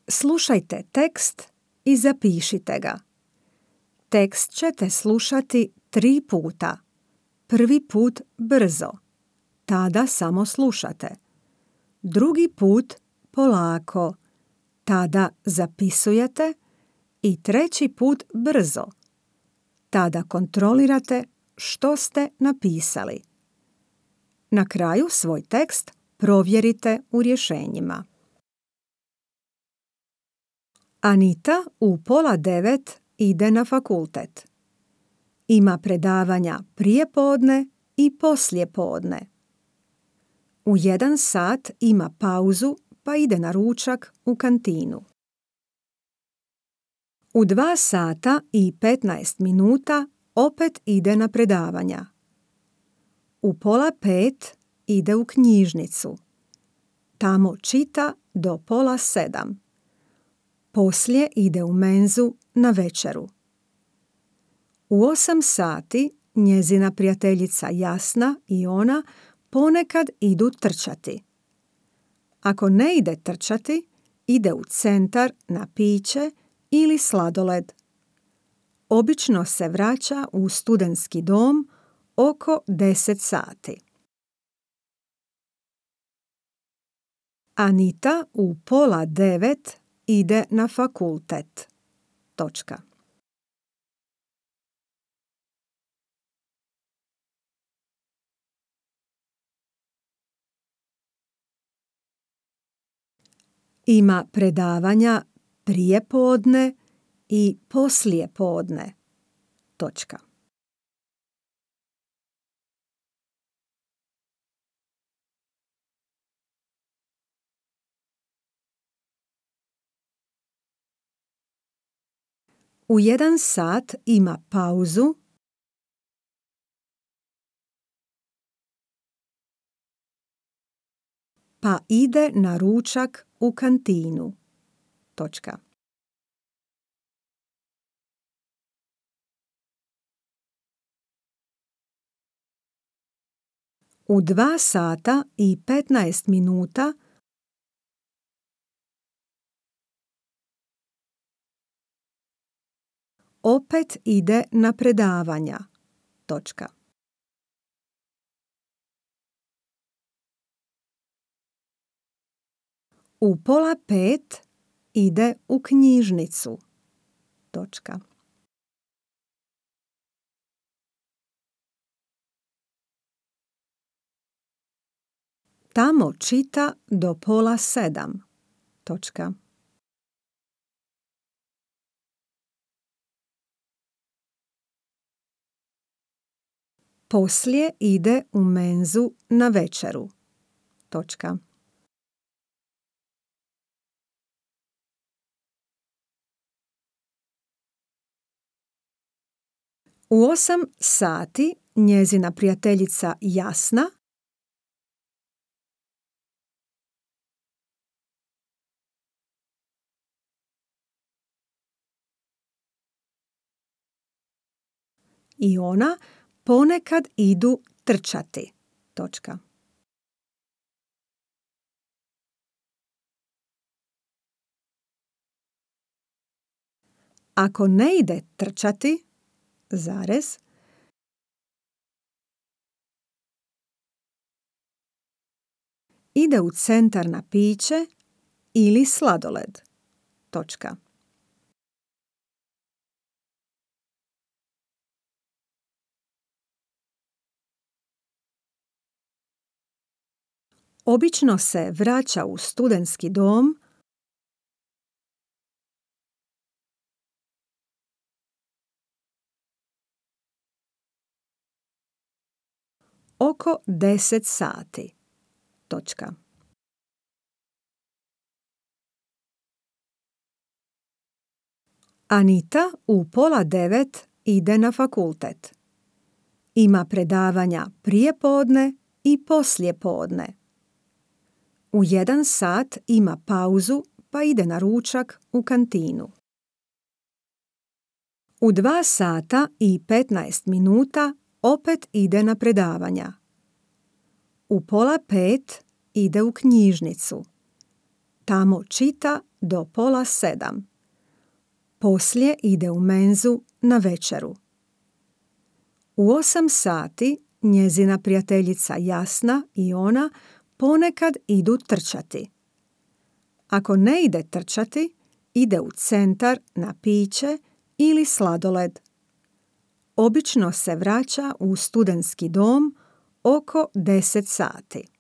Slušajte tekst i zapišite ga. Tekst ćete slušati 3 puta. Prvi put brzo. Tada samo slušate. Drugi put polako. Tada zapisujete. I treći put brzo. Tada kontrolirate što ste napisali. Na kraju svoj tekst provjerite u rješenjima. Anita u 8:30 ide na fakultet. Ima predavanja prijepodne i poslijepodne. U 1 sat ima pauzu pa ide na ručak u kantinu. U 2 sata i 15 minuta opet ide na predavanja. U 4:30 ide u knjižnicu. Tamo čita do 6:30. Poslije ide u menzu na večeru. U 8 sati njezina prijateljica Jasna i ona ponekad idu trčati. Ako ne ide trčati, ide u centar na piće ili sladoled. Obično se vraća u studentski dom oko 10 sati. Anita u 8:30 ide na fakultet. Točka. Ima predavanja prijepodne i poslijepodne. Točka. U 1 sat ima pauzu pa ide na ručak u kantinu. Točka. U 2 sata i 15 minuta opet ide na predavanja. Točka. U 4:30 ide u knjižnicu. Točka. Tamo čita do 6:30. Točka. Poslije ide u menzu na večeru. Točka. U 8 sati njezina prijateljica Jasna i ona ponekad idu trčati. Točka. Ako ne ide trčati, zarez, ide u centar na piće ili sladoled. Točka. Obično se vraća u studentski dom oko 10 sati. Točka. Anita u 8:30 ide na fakultet. Ima predavanja prijepodne i poslijepodne. U 1 sat ima pauzu pa ide na ručak u kantinu. U 2 sata i 15 minuta opet ide na predavanja. U 4:30 ide u knjižnicu. Tamo čita do 6:30. Poslije ide u menzu na večeru. U 8 sati njezina prijateljica Jasna i ona ponekad idu trčati. Ako ne ide trčati, ide u centar na piće ili sladoled. Obično se vraća u studentski dom oko 10 sati.